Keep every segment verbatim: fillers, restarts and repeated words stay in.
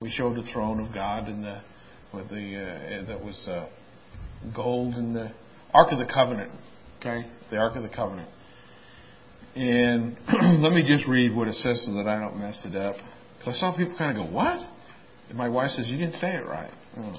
We showed the throne of God and the with the uh, that was uh, gold and the Ark of the Covenant. Okay, the Ark of the Covenant. And let me just read what it says so that I don't mess it up. Because some people kind of go, "What?" And my wife says, "You didn't say it right." Oh.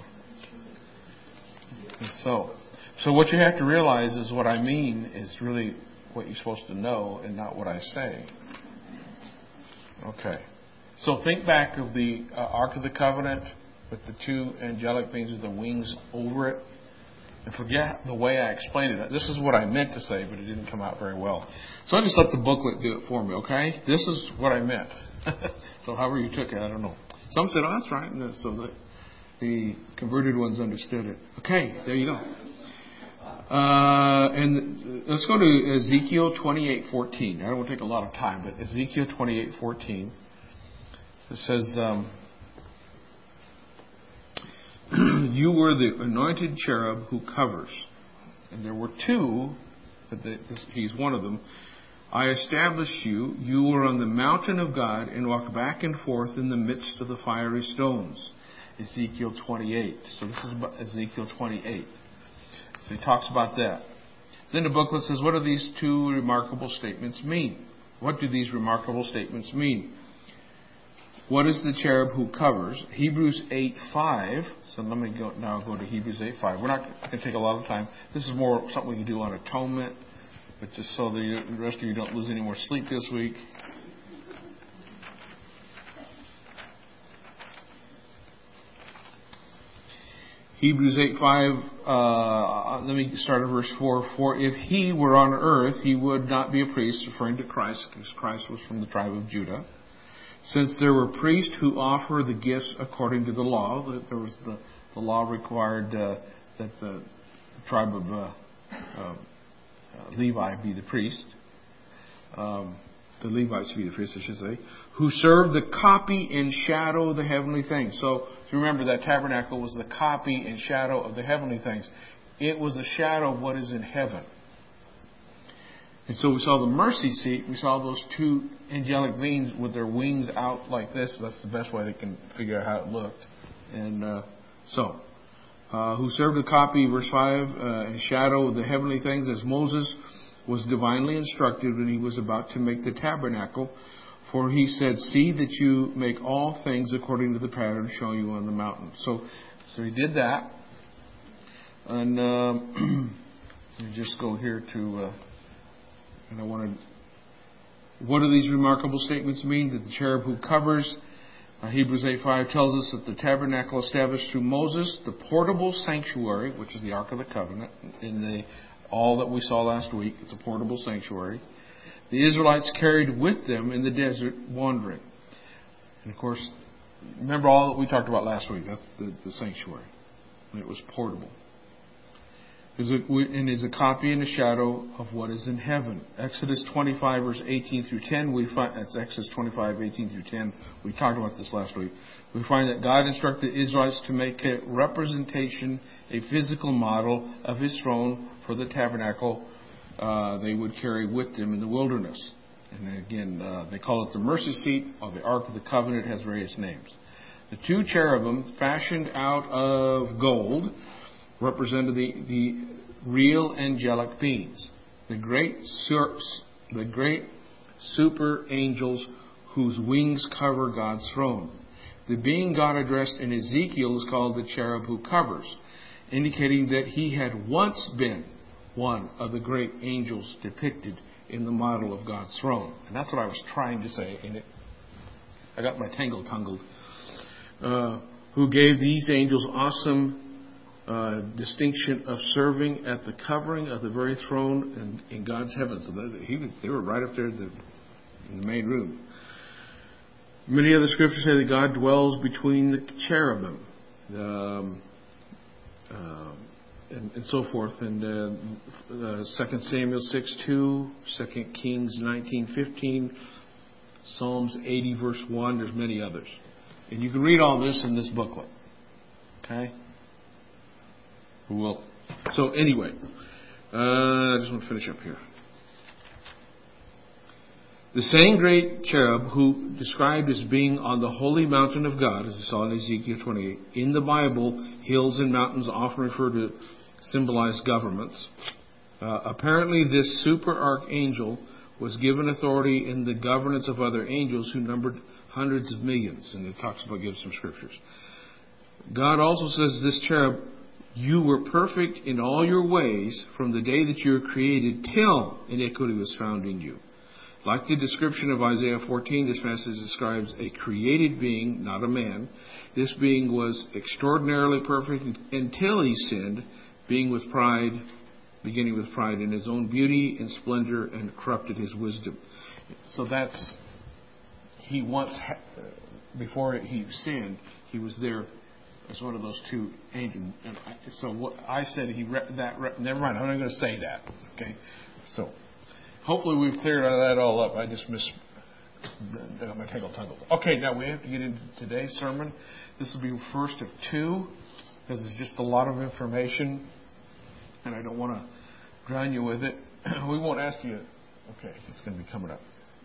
So, so what you have to realize is what I mean is really what you're supposed to know and not what I say. Okay. So think back of the uh, Ark of the Covenant with the two angelic beings with the wings over it. And forget the way I explained it. This is what I meant to say, but it didn't come out very well. So I just let the booklet do it for me, okay? This is what I meant. So however you took it, I don't know. Some said, "Oh, that's right." And so the, the converted ones understood it. Okay, there you go. Uh, and let's go to Ezekiel twenty-eight fourteen. I don't want to take a lot of time, but Ezekiel twenty-eight fourteen. It says, um, "You were the anointed cherub who covers." And there were two, but the, this, he's one of them. "I established you. You were on the mountain of God and walked back and forth in the midst of the fiery stones." Ezekiel twenty-eight. So this is Ezekiel twenty-eight. So he talks about that. Then the booklet says, what do these two remarkable statements mean? What do these remarkable statements mean? What is the cherub who covers? Hebrews eight five. So let me go now go to Hebrews eight five. We're not going to take a lot of time. This is more something we can do on atonement, but just so the rest of you don't lose any more sleep this week. Hebrews eight five, uh, let me start at verse four. "For if he were on earth, he would not be a priest," referring to Christ, because Christ was from the tribe of Judah. "Since there were priests who offer the gifts according to the law," that there was the, the law required uh, that the tribe of uh, uh, Levi be the priest. Um, the Levites be the priests, I should say. "Who serve the copy and shadow of the heavenly things." So, remember that tabernacle was the copy and shadow of the heavenly things. It was a shadow of what is in heaven. And so we saw the mercy seat. We saw those two angelic beings with their wings out like this. That's the best way they can figure out how it looked. And uh, so, uh, "who served the copy," verse five, uh, "and shadow of the heavenly things, as Moses was divinely instructed when he was about to make the tabernacle. For he said, 'See that you make all things according to the pattern shown you on the mountain.'" So, so he did that. And um, let me just go here to, uh, and I want to, what do these remarkable statements mean? That the cherub who covers, uh, Hebrews eight five tells us that the tabernacle established through Moses, the portable sanctuary, which is the Ark of the Covenant, in the all that we saw last week. It's a portable sanctuary. The Israelites carried with them in the desert wandering. And of course, remember all that we talked about last week. That's the, the sanctuary. And it was portable. And is a copy and a shadow of what is in heaven. Exodus twenty-five, verse eighteen through ten. We find that's Exodus twenty-five, eighteen through ten. We talked about this last week. We find that God instructed the Israelites to make a representation, a physical model of His throne for the tabernacle uh, they would carry with them in the wilderness. And again, uh, they call it the mercy seat or the Ark of the Covenant. It has various names. The two cherubim fashioned out of gold represented the, the real angelic beings, the great sur- the great super angels whose wings cover God's throne. The being God addressed in Ezekiel is called the cherub who covers, indicating that he had once been one of the great angels depicted in the model of God's throne. And that's what I was trying to say in it. I got my tangle tangled. Uh, who gave these angels awesome Uh, distinction of serving at the covering of the very throne in, in God's heavens. So they, he, they were right up there in the, in the main room. Many other scriptures say that God dwells between the cherubim, um, uh, and, and so forth. And uh, uh, Second Samuel six two, Second Kings nineteen fifteen, Psalms eighty verse one. There's many others, and you can read all this in this booklet. Okay. Well, so anyway, uh, I just want to finish up here. The same great cherub who described as being on the holy mountain of God, as we saw in Ezekiel twenty-eight, in the Bible, hills and mountains often refer to symbolize governments. Uh, apparently this super archangel was given authority in the governance of other angels who numbered hundreds of millions. And it talks about, gives some scriptures. God also says this cherub, you were perfect in all your ways from the day that you were created till iniquity was found in you. Like the description of Isaiah fourteen, this passage describes a created being, not a man. This being was extraordinarily perfect until he sinned, being with pride, beginning with pride in his own beauty and splendor, and corrupted his wisdom. So that's, he once, before he sinned, he was there as one of those two angels. And I, so what I said, he re, that re, never mind. I'm not going to say that. Okay, so hopefully we've cleared that all up. I just missed. I got my tangle tangled. Okay, now we have to get into today's sermon. This will be first of two, because it's just a lot of information, and I don't want to drown you with it. We won't ask you. Okay, it's going to be coming up.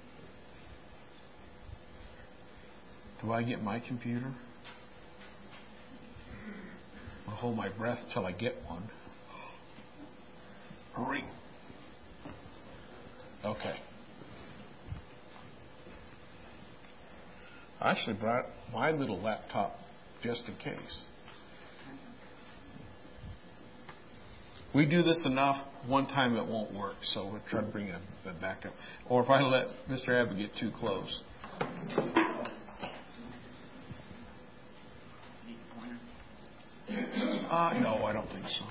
Do I get my computer? I'll hold my breath till I get one. Hurry. Okay. I actually brought my little laptop just in case. We do this enough, one time it won't work, so we'll try to bring it back up. Or if I let Mister Abbott get too close. Uh, no, I don't think so.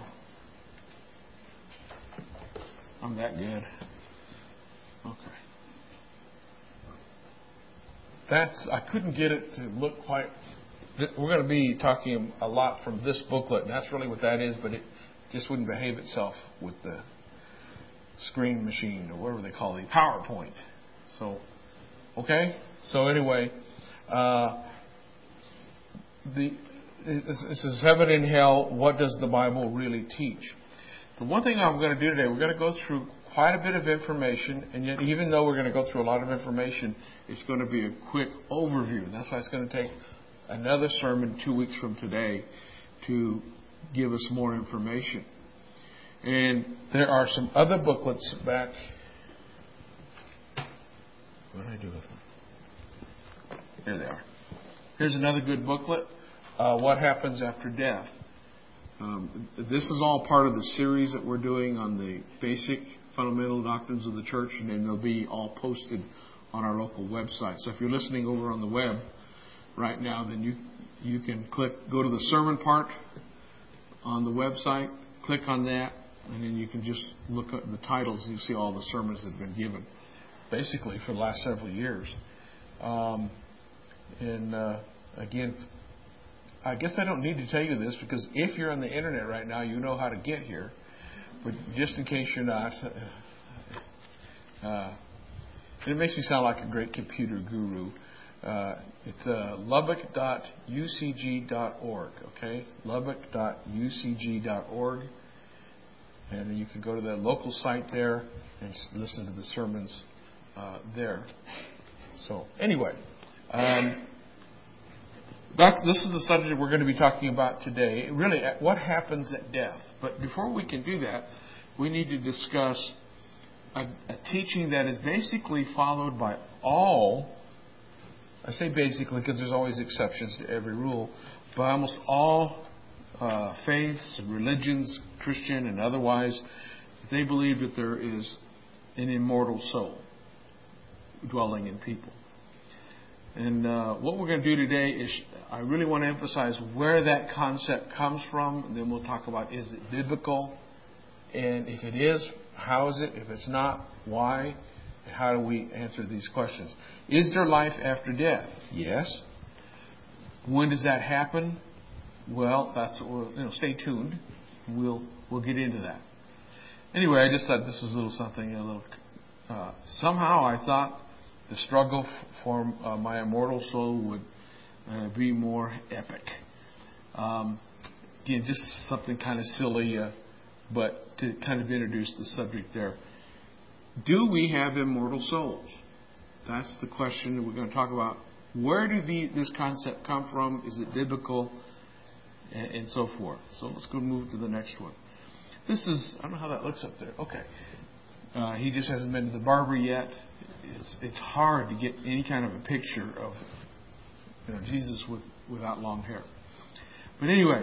I'm that good. Okay. That's, I couldn't get it to look quite, we're going to be talking a lot from this booklet, and that's really what that is, but it just wouldn't behave itself with the screen machine, or whatever they call it, PowerPoint. So, okay? So anyway, uh, the this is heaven and hell. What does the Bible really teach? The one thing I'm going to do today, we're going to go through quite a bit of information, and yet even though we're going to go through a lot of information, it's going to be a quick overview. That's why it's going to take another sermon two weeks from today to give us more information. And there are some other booklets back. What did I do with them? Here they are. Here's another good booklet. Uh, what happens after death? Um, this is all part of the series that we're doing on the basic fundamental doctrines of the church, and then they'll be all posted on our local website. So if you're listening over on the web right now, then you you can click, go to the sermon part on the website, click on that, and then you can just look at the titles and you see all the sermons that have been given, basically for the last several years. Um, and uh, again, I guess I don't need to tell you this, because if you're on the internet right now, you know how to get here. But just in case you're not, uh, it makes me sound like a great computer guru. Uh, it's uh, lubbock dot u c g dot org, okay? lubbock dot u c g dot org. And you can go to the local site there and listen to the sermons uh, there. So, anyway. Um, That's, this is the subject we're going to be talking about today. Really, what happens at death. But before we can do that, we need to discuss a, a teaching that is basically followed by all, I say basically because there's always exceptions to every rule, by almost all uh, faiths, religions, Christian and otherwise. They believe that there is an immortal soul dwelling in people. And uh, what we're going to do today is I really want to emphasize where that concept comes from. And then we'll talk about, is it biblical? And if it is, how is it? If it's not, why? And how do we answer these questions? Is there life after death? Yes. When does that happen? Well, that's what we'll, you know, stay tuned. We'll we'll get into that. Anyway, I just thought this was a little something. A little. Uh, somehow I thought the struggle for uh, my immortal soul would uh, be more epic. Um, again, just something kind of silly, uh, but to kind of introduce the subject there. Do we have immortal souls? That's the question that we're going to talk about. Where did the, this concept come from? Is it biblical? And, and so forth. So let's go move to the next one. This is, I don't know how that looks up there. Okay. Uh, he just hasn't been to the barber yet. It's, it's hard to get any kind of a picture of, you know, Jesus with, without long hair. But anyway,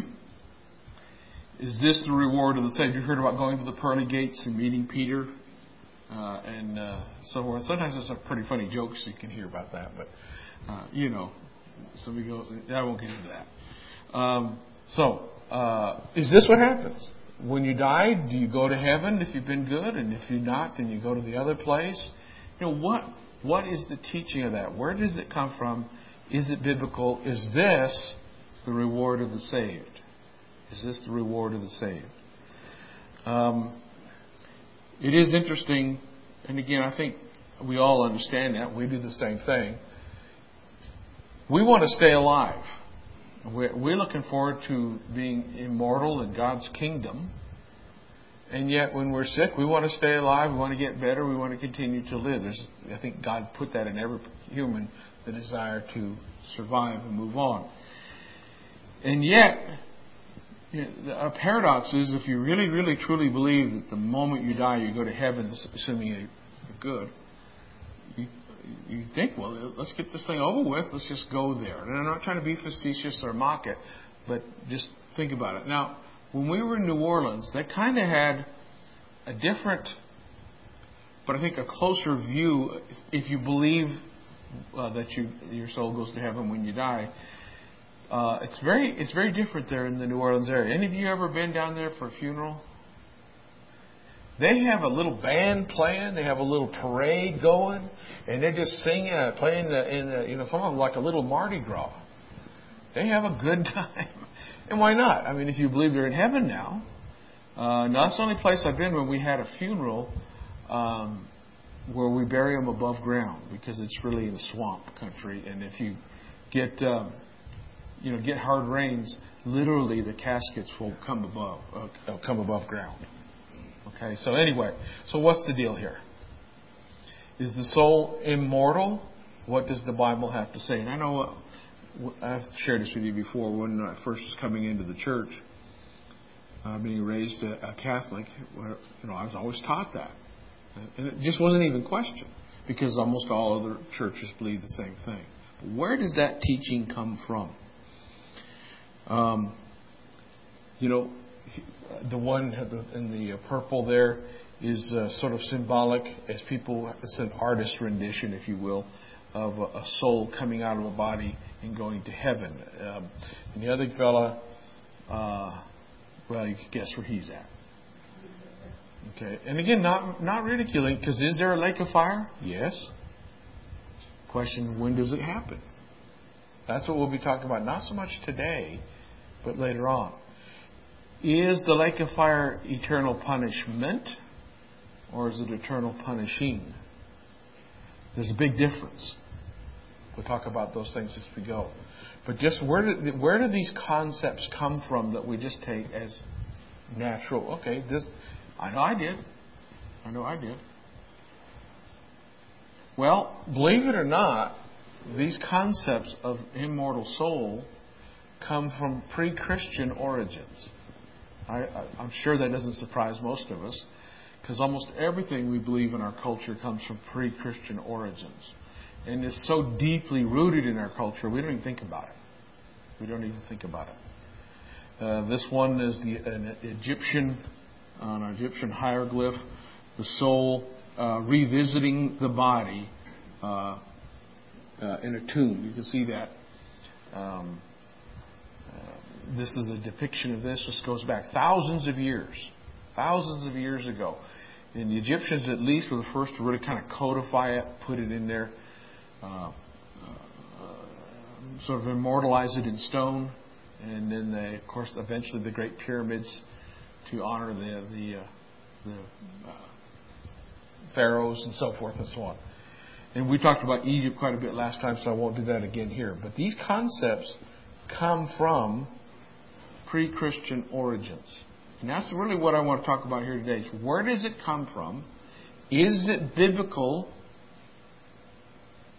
is this the reward of the saved? You heard about going to the pearly gates and meeting Peter uh, and uh, so forth. Sometimes there's some pretty funny jokes you can hear about that, but uh, you know, somebody goes, I won't get into that. Um, so, uh, is this what happens? When you die, do you go to heaven if you've been good? And if you're not, then you go to the other place? You know, what what is the teaching of that? Where does it come from? Is it biblical? Is this the reward of the saved? Is this the reward of the saved? Um, it is interesting, and again, I think we all understand that. We do the same thing. We want to stay alive. We're looking forward to being immortal in God's kingdom. And yet when we're sick, we want to stay alive. We want to get better. We want to continue to live. There's, I think God put that in every human, the desire to survive and move on. And yet, you know, a paradox is if you really, really, truly believe that the moment you die, you go to heaven, assuming you're good, you, you think, well, let's get this thing over with. Let's just go there. And I'm not trying to be facetious or mock it, but just think about it. Now, when we were in New Orleans, they kind of had a different, but I think a closer view. If you believe uh, that you, your soul goes to heaven when you die, uh, it's very it's very different there in the New Orleans area. Any of you ever been down there for a funeral? They have a little band playing. They have a little parade going, and they're just singing, uh, playing the, in the, you know, some of them like a little Mardi Gras. They have a good time. And why not? I mean, if you believe they're in heaven now. Uh, now, that's the only place I've been when we had a funeral um, where we bury them above ground because it's really in a swamp country. And if you get, um, you know, get hard rains, literally the caskets will come above, uh, they'll come above ground. Okay. So anyway, so what's the deal here? Is the soul immortal? What does the Bible have to say? And I know. Uh, I've shared this with you before. When I first was coming into the church, uh, being raised a, a Catholic, where, you know, I was always taught that, and it just wasn't even questioned because almost all other churches believe the same thing. But where does that teaching come from? Um, you know, the one in the purple there is uh, sort of symbolic, as people. It's an artist rendition, if you will, of a, a soul coming out of a body and going to heaven. Um, and the other fella, uh, well, you can guess where he's at. Okay. And again, not not ridiculing, because is there a lake of fire? Yes. Question, when does it happen? That's what we'll be talking about. Not so much today, but later on. Is the lake of fire eternal punishment, or is it eternal punishing? There's a big difference. We'll talk about those things as we go. But just where do, where do these concepts come from that we just take as natural? Okay, this I know I did. I know I did. Well, believe it or not, these concepts of immortal soul come from pre-Christian origins. I, I, I'm sure that doesn't surprise most of us, because almost everything we believe in our culture comes from pre-Christian origins. And it's so deeply rooted in our culture, we don't even think about it. We don't even think about it. Uh, this one is the an Egyptian, an Egyptian hieroglyph, the soul uh, revisiting the body uh, uh, in a tomb. You can see that. Um, uh, this is a depiction of this. This goes back thousands of years. Thousands of years ago. And the Egyptians, at least, were the first to really kind of codify it, put it in there. Uh, uh, sort of immortalize it in stone, and then they, of course, eventually the Great Pyramids to honor the the, uh, the uh, pharaohs and so forth and so on. And we talked about Egypt quite a bit last time, so I won't do that again here. But these concepts come from pre-Christian origins, and that's really what I want to talk about here today. Is where does it come from? Is it biblical?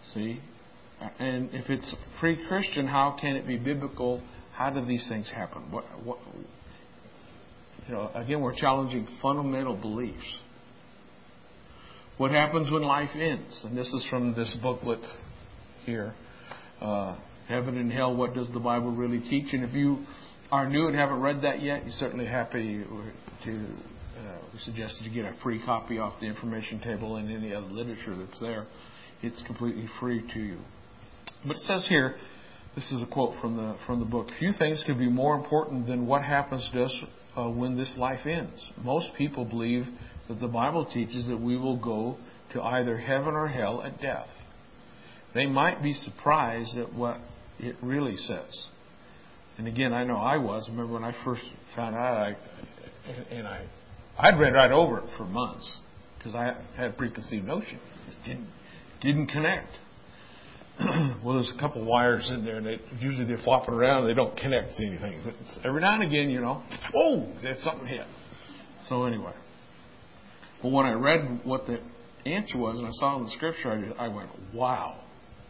See? And if it's pre-Christian, how can it be biblical? How do these things happen? What, what, you know, again, we're challenging fundamental beliefs. What happens when life ends? And this is from this booklet here. Uh, Heaven and Hell, What Does the Bible Really Teach? And if you are new and haven't read that yet, you're certainly happy to, uh, we suggest that you get a free copy off the information table and any other literature that's there. It's completely free to you. But it says here, this is a quote from the from the book, few things could be more important than what happens to us uh, when this life ends. Most people believe that the Bible teaches that we will go to either heaven or hell at death. They might be surprised at what it really says. And again, I know I was. I remember when I first found out, I, and I, I'd read right over it for months because I had a preconceived notion. It didn't, didn't connect. Well, there's a couple wires in there, and they, usually they're flopping around. They don't connect to anything. But every now and again, you know, oh, there's something hit. So anyway, but when I read what the answer was, and I saw it in the Scripture, I, I went, wow.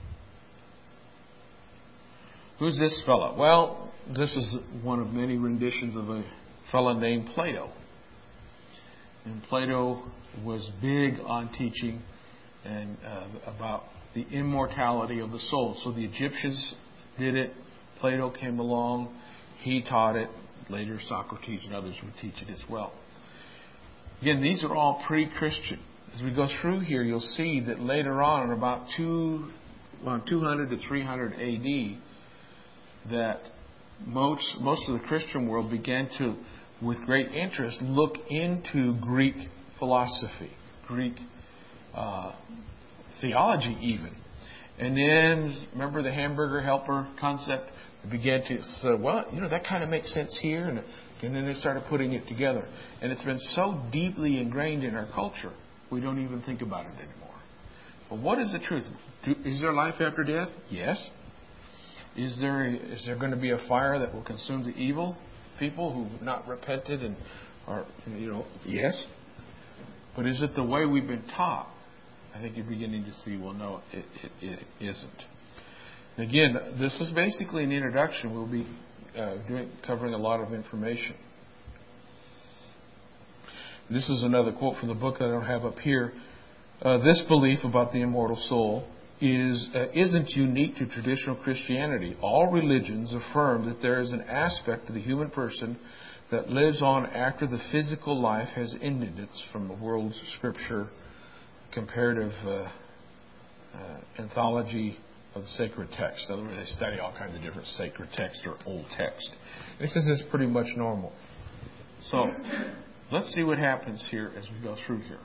Who's this fella? Well, this is one of many renditions of a fella named Plato. And Plato was big on teaching and uh, about the immortality of the soul. So the Egyptians did it. Plato came along. He taught it. Later, Socrates and others would teach it as well. Again, these are all pre-Christian. As we go through here, you'll see that later on, in about two, well, two hundred to three hundred A D, that most most of the Christian world began to, with great interest, look into Greek philosophy, Greek uh, theology even. And then, remember the hamburger helper concept? They began to say, well, you know, that kind of makes sense here. And, and then they started putting it together. And it's been so deeply ingrained in our culture, we don't even think about it anymore. But what is the truth? Do, is there life after death? Yes. Is there is there going to be a fire that will consume the evil people who've not repented and are, you know, yes. But is it the way we've been taught? I think you're beginning to see, well, no, it, it, it isn't. And again, this is basically an introduction. We'll be uh, doing, covering a lot of information. This is another quote from the book that I don't have up here. Uh, this belief about the immortal soul is uh, isn't unique to traditional Christianity. All religions affirm that there is an aspect of the human person that lives on after the physical life has ended. It's from the World Scripture Comparative uh, uh, Anthology of the Sacred Text. In other words, they study all kinds of different sacred text or old text. This is is pretty much normal. So let's see what happens here as we go through here.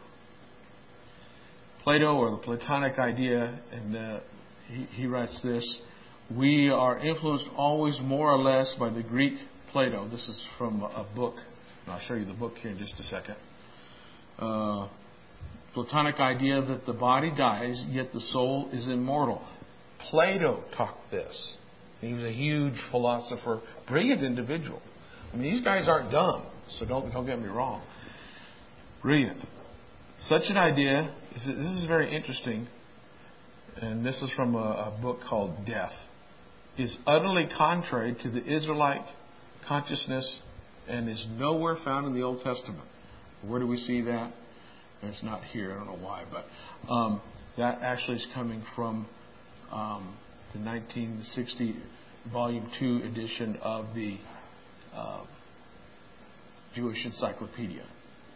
Plato, or the Platonic idea, and uh, he, he writes this: we are influenced always more or less by the Greek Plato. This is from a book, and I'll show you the book here in just a second. Uh, Platonic idea that the body dies, yet the soul is immortal. Plato taught this. He was a huge philosopher, brilliant individual. I mean, these guys aren't dumb, so don't don't get me wrong. Brilliant. Such an idea, this is very interesting, and this is from a, a book called Death, is utterly contrary to the Israelite consciousness and is nowhere found in the Old Testament. Where do we see that? It's not here. I don't know why, but um, that actually is coming from um, the nineteen sixty Volume two edition of the uh, Jewish Encyclopedia.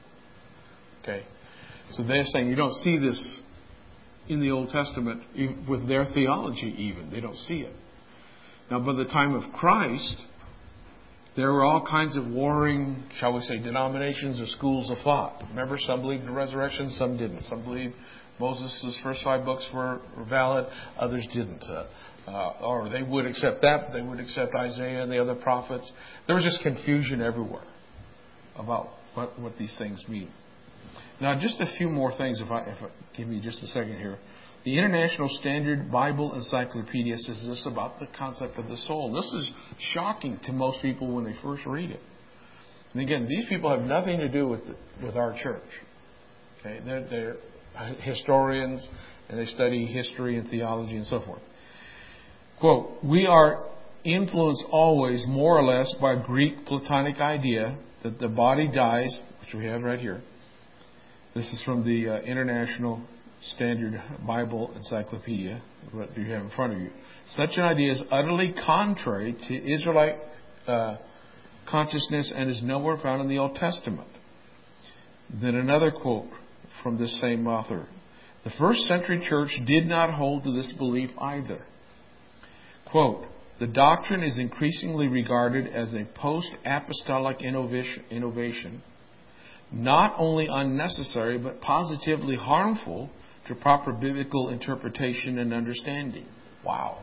Okay, so they're saying you don't see this in the Old Testament with their theology. Even they don't see it. Now, by the time of Christ, there were all kinds of warring, shall we say, denominations or schools of thought. Remember, some believed in resurrection, some didn't. Some believed Moses' first five books were, were valid, others didn't. Uh, uh, or they would accept that, but they would accept Isaiah and the other prophets. There was just confusion everywhere about what, what these things mean. Now, just a few more things, if I, if I give me just a second here. The International Standard Bible Encyclopedia says this about the concept of the soul. This is shocking to most people when they first read it. And again, these people have nothing to do with the, with our church. Okay, they're, they're historians and they study history and theology and so forth. Quote, we are influenced always more or less by Greek Platonic idea that the body dies, which we have right here. This is from the uh, International Standard Bible Encyclopedia, what you have in front of you. Such an idea is utterly contrary to Israelite uh, consciousness and is nowhere found in the Old Testament. Then another quote from this same author. The first century church did not hold to this belief either. Quote, the doctrine is increasingly regarded as a post-apostolic innovation, innovation, not only unnecessary but positively harmful to proper biblical interpretation and understanding. Wow.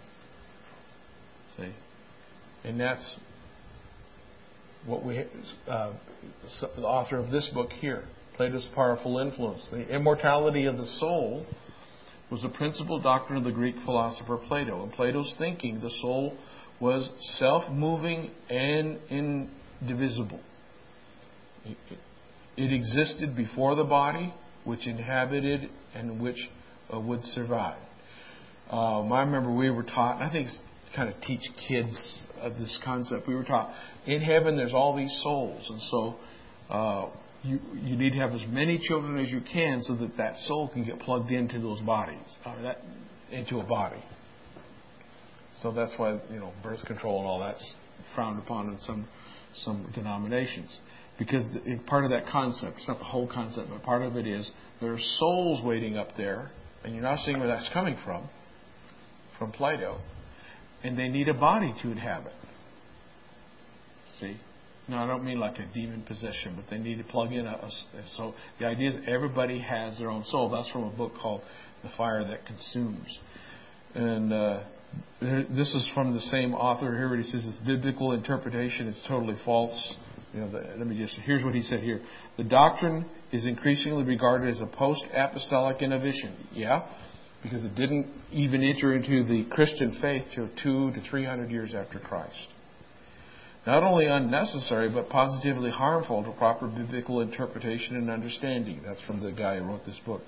See? And that's what we, uh, the author of this book here, Plato's powerful influence. The immortality of the soul was the principal doctrine of the Greek philosopher Plato. In Plato's thinking, the soul was self-moving and indivisible. It existed before the body, which inhabited and which uh, would survive. Um, I remember we were taught, and I think it's kind of teach kids uh, this concept. We were taught, in heaven there's all these souls, and so uh, you you need to have as many children as you can so that that soul can get plugged into those bodies, uh, that into a body. So that's why, you know, birth control and all that's frowned upon in some some denominations. Because the, part of that concept, it's not the whole concept, but part of it is there are souls waiting up there, and you're not seeing where that's coming from, from Plato, and they need a body to inhabit. See? No, I don't mean like a demon possession, but they need to plug in a, a... So the idea is everybody has their own soul. That's from a book called The Fire That Consumes. And uh, this is from the same author here, where he says it's biblical interpretation is totally false. You know, the, let me just, here's what he said here. The doctrine is increasingly regarded as a post-apostolic innovation. Yeah, because it didn't even enter into the Christian faith till two to three hundred years after Christ. Not only unnecessary, but positively harmful to proper biblical interpretation and understanding. That's from the guy who wrote this book.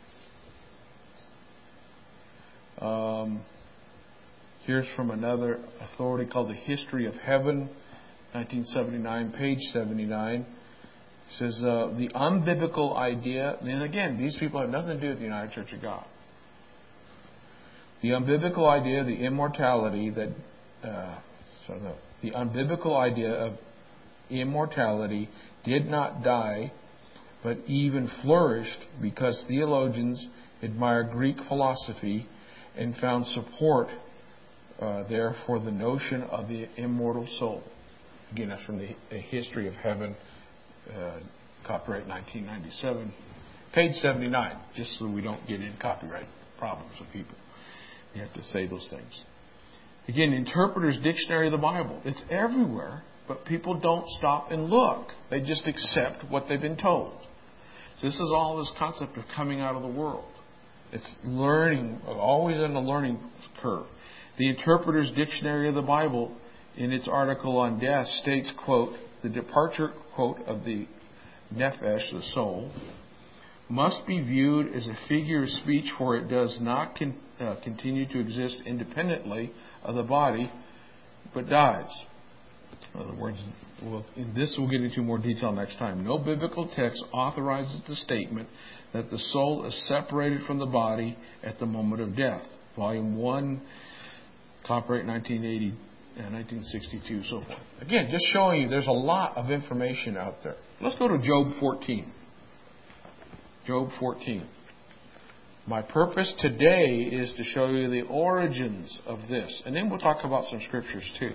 Um, here's from another authority called The History of Heaven, nineteen seventy-nine, page seventy-nine. It says, uh, the unbiblical idea, and again, these people have nothing to do with the United Church of God. The unbiblical idea of the immortality that, uh, so no, the unbiblical idea of immortality did not die, but even flourished because theologians admire Greek philosophy and found support uh, there for the notion of the immortal soul. Again, that's from the History of Heaven, uh, copyright nineteen ninety-seven, page seventy-nine, just so we don't get in copyright problems with people. You have to say those things. Again, Interpreter's Dictionary of the Bible. It's everywhere, but people don't stop and look. They just accept what they've been told. So this is all this concept of coming out of the world. It's learning, always on a learning curve. The Interpreter's Dictionary of the Bible, in its article on death, states, quote, the departure, quote, of the nephesh, the soul, must be viewed as a figure of speech, for it does not con- uh, continue to exist independently of the body, but dies. In other words, we'll, in this we'll get into more detail next time. No biblical text authorizes the statement that the soul is separated from the body at the moment of death. Volume one, copyright nineteen eighty, uh, nineteen sixty-two, so forth. Again, just showing you there's a lot of information out there. Let's go to Job fourteen. Job fourteen. My purpose today is to show you the origins of this. And then we'll talk about some scriptures too.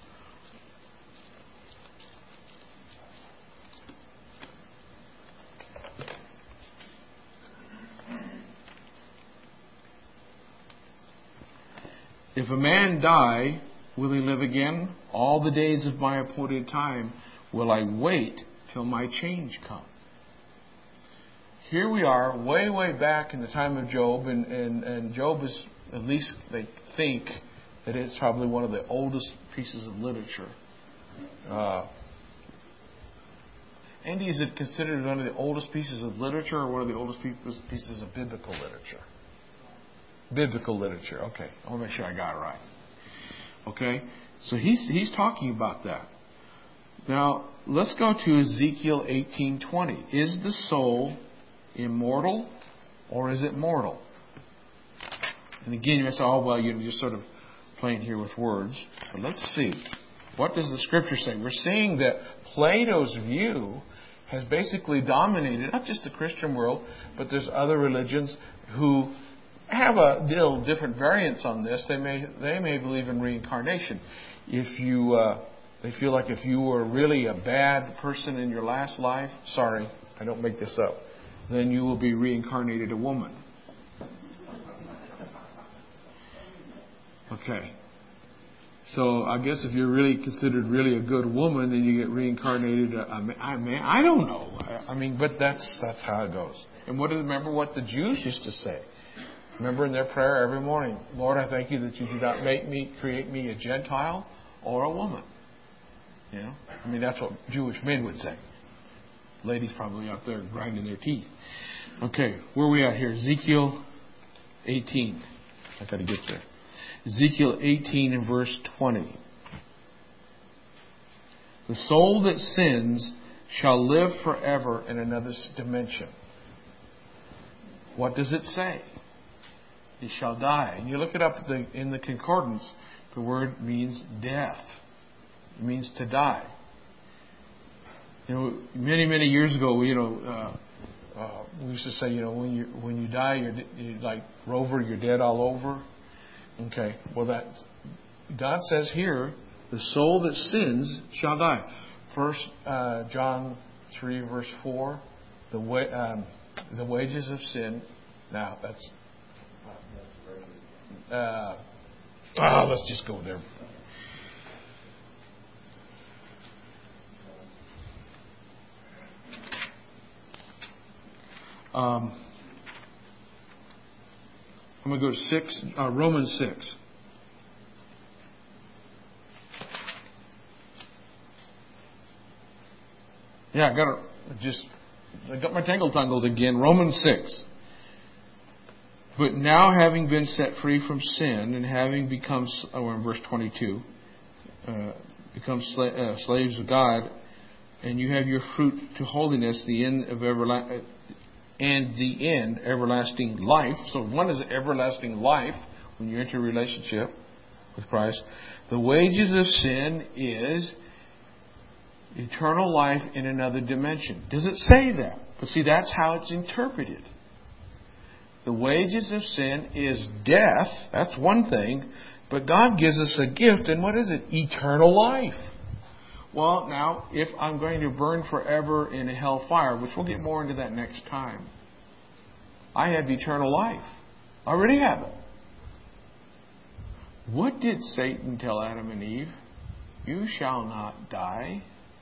If a man die, will he live again? All the days of my appointed time will I wait till my change come. Here we are, way, way back in the time of Job, and, and, and Job is, at least they think, that it's probably one of the oldest pieces of literature. Uh, Andy, is it considered one of the oldest pieces of literature or one of the oldest pieces of biblical literature? Biblical literature. Okay, I want to make sure I got it right. Okay, so he's he's talking about that. Now let's go to Ezekiel eighteen twenty. Is the soul immortal or is it mortal? And again, you may say, "Oh well, you're just sort of playing here with words." But let's see. What does the Scripture say? We're seeing that Plato's view has basically dominated not just the Christian world, but there's other religions who have a little different variants on this. They may they may believe in reincarnation. If you uh, they feel like if you were really a bad person in your last life, sorry, I don't make this up, then you will be reincarnated a woman. Okay. So I guess if you're really considered really a good woman, then you get reincarnated. A, a man. I don't know. I, I mean, but that's that's how it goes. And what? Remember what the Jews used to say. Remember in their prayer every morning, Lord, I thank you that you do not make me create me a Gentile or a woman. You know, I mean that's what Jewish men would say. Ladies probably out there grinding their teeth. Okay, where are we at here? Ezekiel eighteen. I got to get there. Ezekiel eighteen and verse twenty. The soul that sins shall live forever in another dimension. What does it say? It shall die. And you look it up in the concordance, the word means death. It means to die. You know, many, many years ago, you know, uh, uh, we used to say, you know, when you when you die, you're, you're like Rover, you're dead all over. Okay, well, that God says here, the soul that sins shall die. First uh, John three verse four, the wa- um, the wages of sin. Now that's. Uh, oh, let's just go there. Um, I'm going to go to six, uh, Romans six. Yeah, I got to just, I got my tangle tangled again. Romans six. But now having been set free from sin and having become, oh, in verse twenty-two, uh, become sla- uh, slaves of God, and you have your fruit to holiness, the end of everlasting, and the end, everlasting life. So one is everlasting life when you enter a relationship with Christ. The wages of sin is eternal life in another dimension. Does it say that? But see, that's how it's interpreted. The wages of sin is death. That's one thing. But God gives us a gift, and what is it? Eternal life. Well, now, if I'm going to burn forever in a hellfire, which we'll get more into that next time, I have eternal life. I already have it. What did Satan tell Adam and Eve? You shall not die.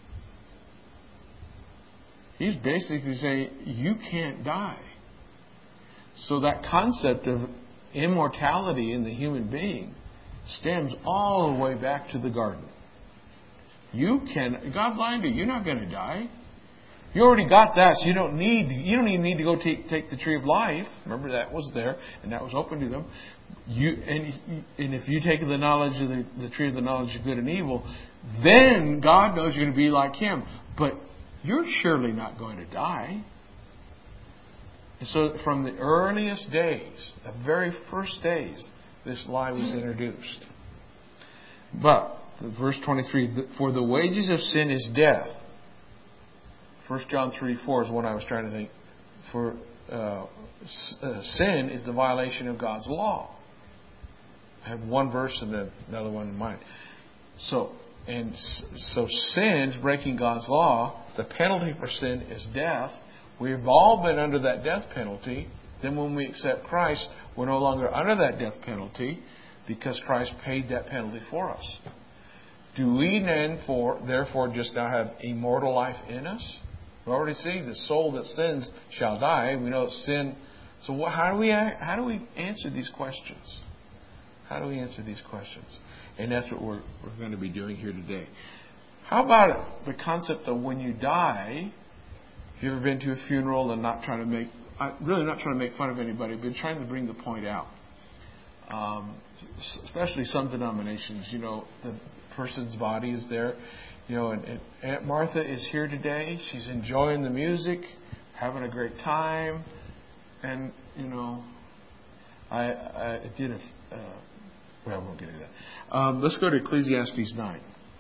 He's basically saying, you can't die. So that concept of immortality in the human being stems all the way back to the garden. You can, God lied to you, you're not going to die. You already got that, so you don't need, you don't even need to go take, take the tree of life. Remember that was there, and that was open to them. You, and, and if you take the knowledge of the, the tree of the knowledge of good and evil, then God knows you're going to be like Him. But you're surely not going to die. And so from the earliest days, the very first days, this lie was introduced. But, verse twenty-three, for the wages of sin is death. First John three four is what I was trying to think. For uh, uh, sin is the violation of God's law. I have one verse and then another one in mind. So, and so sin is breaking God's law. The penalty for sin is death. We've all been under that death penalty. Then when we accept Christ, we're no longer under that death penalty because Christ paid that penalty for us. Do we then, for therefore, just now have immortal life in us? We already see the soul that sins shall die. We know sin. So what, how do we how do we answer these questions? How do we answer these questions? And that's what we're we're going to be doing here today. How about the concept of when you die? Have you ever been to a funeral and not trying to make, really not trying to make fun of anybody, but trying to bring the point out? Um, especially some denominations, you know, the person's body is there. You know, and, and Aunt Martha is here today. She's enjoying the music, having a great time. And, you know, I, I did a... Uh, well, I won't get into that. Um, let's go to Ecclesiastes nine.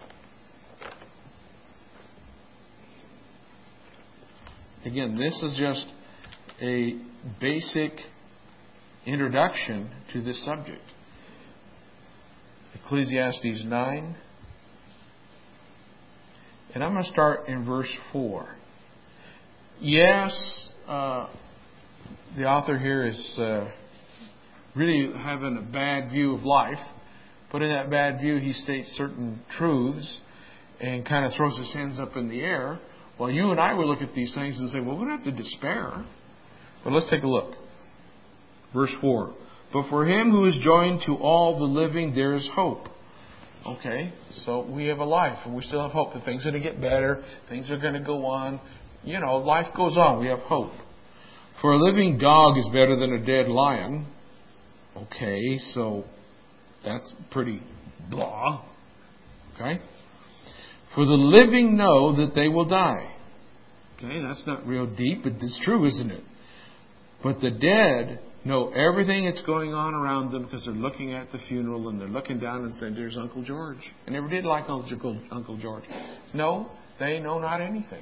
Again, this is just a basic introduction to this subject. Ecclesiastes nine. And I'm going to start in verse four. Yes, uh, the author here is uh, really having a bad view of life. But in that bad view, he states certain truths and kind of throws his hands up in the air. Well, you and I would look at these things and say, well, we don't have to despair. But let's take a look. Verse four. But for him who is joined to all the living, there is hope. Okay, so we have a life and we still have hope that things are going to get better. Things are going to go on. You know, life goes on. We have hope. For a living dog is better than a dead lion. Okay, so that's pretty blah. Okay. For the living know that they will die. Okay, that's not real deep, but it's true, isn't it? But the dead know everything that's going on around them because they're looking at the funeral and they're looking down and saying, there's Uncle George. I never did like Uncle, Uncle George. No, they know not anything.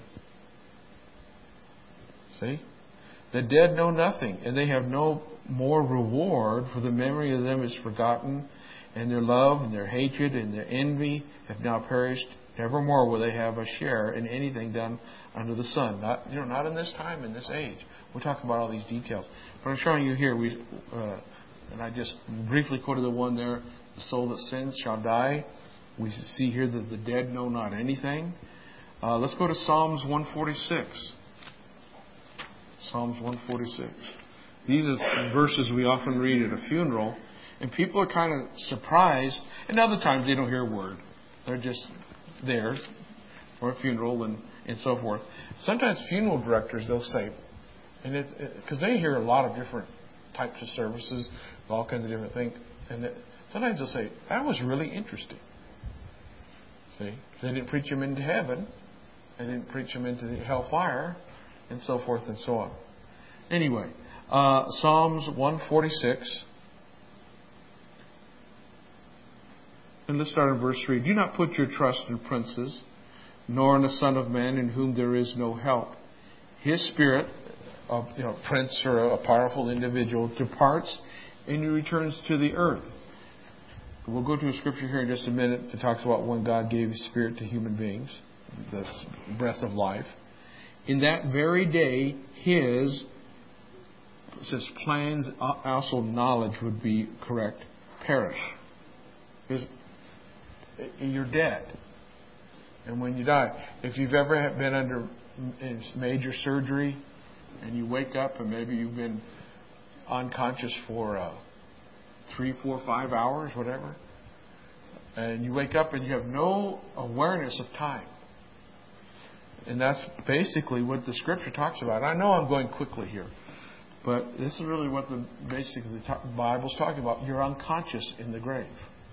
See? The dead know nothing, and they have no more reward, for the memory of them is forgotten, and their love and their hatred and their envy have now perished. Nevermore will they have a share in anything done under the sun. Not, you know, not in this time, in this age. We'll talk about all these details. But I'm showing you here, we, uh, and I just briefly quoted the one there, the soul that sins shall die. We see here that the dead know not anything. Uh, let's go to Psalms one forty-six. Psalms one forty-six. These are verses we often read at a funeral, and people are kind of surprised, and other times they don't hear a word. They're just there for a funeral and, and so forth. Sometimes funeral directors, they'll say, and it, because they hear a lot of different types of services, all kinds of different things, and it, sometimes they'll say, that was really interesting. See, they didn't preach them into heaven, they didn't preach them into the hellfire, and so forth and so on. Anyway, uh, Psalms one forty-six. And let's start in verse three. Do not put your trust in princes, nor in the Son of Man, in whom there is no help. His spirit, a you know, prince or a powerful individual, departs and he returns to the earth. We'll go to a scripture here in just a minute that talks about when God gave His Spirit to human beings, the breath of life. In that very day, His, it says plans, also knowledge would be correct, perish. His, you're dead. And when you die, if you've ever been under major surgery and you wake up and maybe you've been unconscious for uh, three, four, five hours, whatever, and you wake up and you have no awareness of time. And that's basically what the Scripture talks about. I know I'm going quickly here, but this is really what the basically the Bible's talking about. You're unconscious in the grave.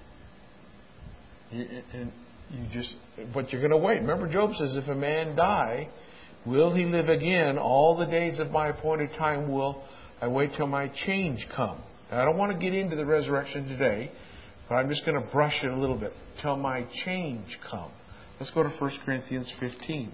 You, and you just, but you're going to wait. Remember, Job says, if a man die, will he live again? All the days of my appointed time will I wait till my change come. Now, I don't want to get into the resurrection today, but I'm just going to brush it a little bit. Till my change come. Let's go to First Corinthians fifteen.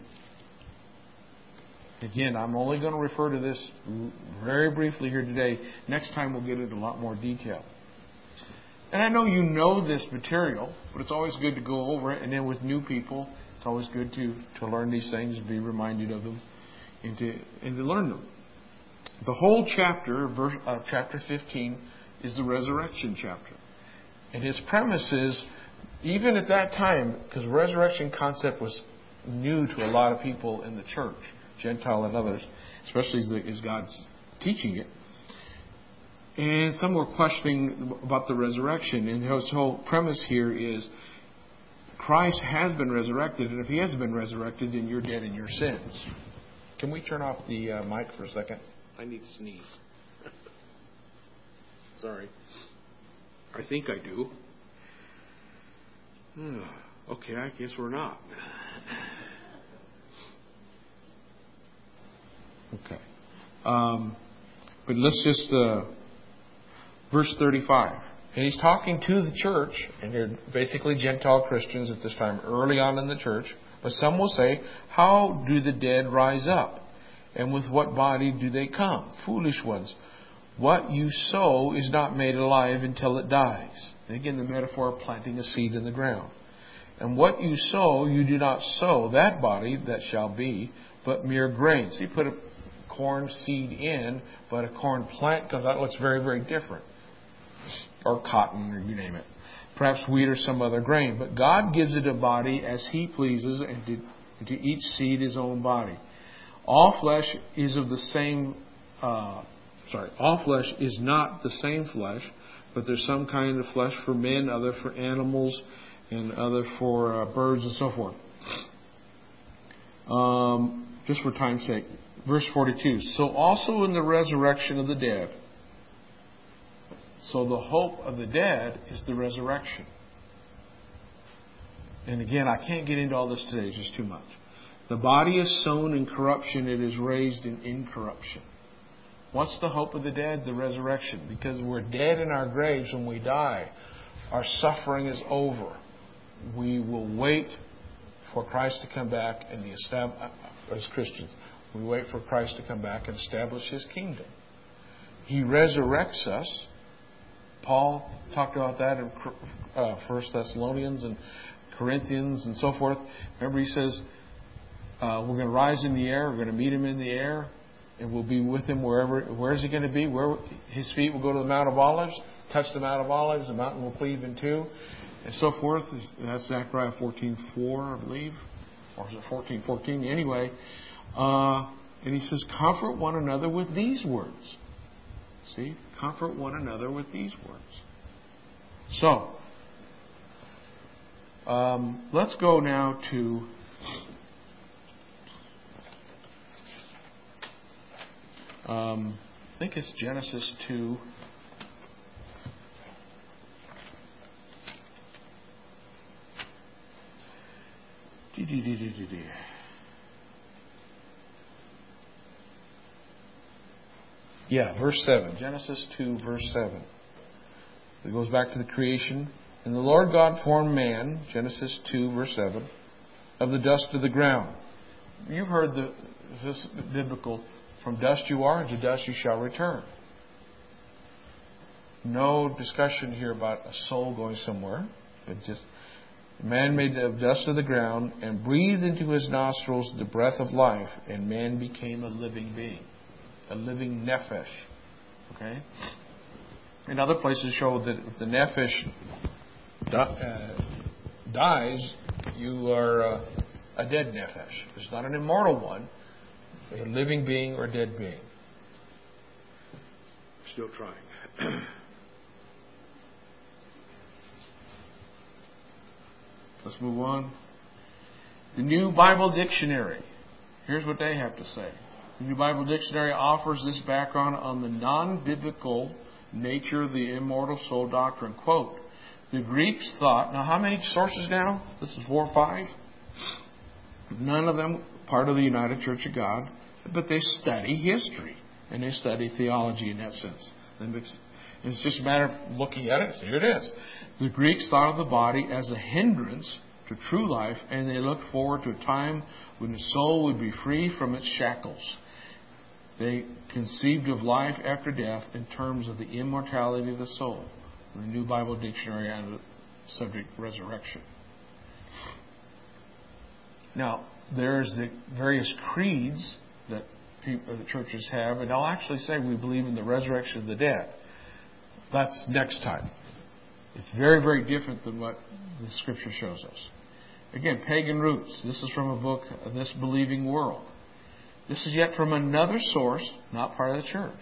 Again, I'm only going to refer to this very briefly here today. Next time we'll get into a lot more detail. And I know you know this material, but it's always good to go over it. And then with new people, it's always good to, to learn these things and be reminded of them and to, and to learn them. The whole chapter, verse, uh, chapter fifteen, is the resurrection chapter. And his premise is, even at that time, because the resurrection concept was new to a lot of people in the church, Gentile and others, especially as, the, as God's teaching it. And some were questioning about the resurrection. And his whole premise here is Christ has been resurrected. And if He hasn't been resurrected, then you're dead in your sins. Can we turn off the uh, mic for a second? I need to sneeze. Sorry. I think I do. Okay, I guess we're not. Okay. Um, but let's just, uh, verse thirty-five. And he's talking to the church, and they're basically Gentile Christians at this time, early on in the church. But some will say, how do the dead rise up? And with what body do they come? Foolish ones. What you sow is not made alive until it dies. And again, the metaphor of planting a seed in the ground. And what you sow, you do not sow that body that shall be, but mere grain. So you put a corn seed in, but a corn plant comes out. It looks very, very different. Or cotton, or you name it. Perhaps wheat or some other grain. But God gives it a body as He pleases, and to, and to each seed His own body. All flesh is of the same, uh, sorry, all flesh is not the same flesh, but there's some kind of flesh for men, other for animals, and other for uh, birds and so forth. Um, just for time's sake. Verse forty-two. So also in the resurrection of the dead. So the hope of the dead is the resurrection. And again, I can't get into all this today. It's just too much. The body is sown in corruption. It is raised in incorruption. What's the hope of the dead? The resurrection. Because we're dead in our graves when we die. Our suffering is over. We will wait for Christ to come back and the estab- as Christians. We wait for Christ to come back and establish His kingdom. He resurrects us. Paul talked about that in uh, First Thessalonians and Corinthians and so forth. Remember, he says, uh, we're going to rise in the air, we're going to meet Him in the air, and we'll be with Him wherever. Where is He going to be? Where His feet will go to the Mount of Olives, touch the Mount of Olives, the mountain will cleave in two, and so forth. That's Zechariah fourteen four, I believe. Or is it fourteen fourteen? Anyway, uh, and he says, comfort one another with these words. See? Comfort one another with these words. So, um, let's go now to um, I think it's Genesis two. Yeah, verse seven. Genesis two, verse seven. It goes back to the creation. And the Lord God formed man, Genesis two, verse seven, of the dust of the ground. You've heard the this biblical, from dust you are, and to dust you shall return. No discussion here about a soul going somewhere. It just man made of dust of the ground and breathed into his nostrils the breath of life, and man became a living being. A living nephesh. Okay? And other places show that if the nephesh uh, dies, you are uh, a dead nephesh. It's not an immortal one, but a living being or a dead being. Still trying. Let's move on. The New Bible Dictionary. Here's what they have to say. The New Bible Dictionary offers this background on the non-biblical nature of the immortal soul doctrine. Quote, the Greeks thought, now how many sources now? This is four or five? None of them part of the United Church of God, but they study history and they study theology in that sense. And it's just a matter of looking at it. Here it is. The Greeks thought of the body as a hindrance to true life, and they looked forward to a time when the soul would be free from its shackles. They conceived of life after death in terms of the immortality of the soul. The New Bible Dictionary on the subject resurrection. Now, there's the various creeds that people, the churches have, and they'll actually say we believe in the resurrection of the dead. That's next time. It's very, very different than what the Scripture shows us. Again, pagan roots. This is from a book, This Believing World. This is yet from another source, not part of the church.